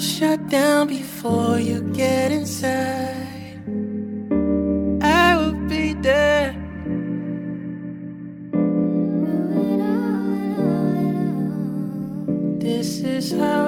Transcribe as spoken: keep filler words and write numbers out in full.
shut down before you get inside. I will be there. This is how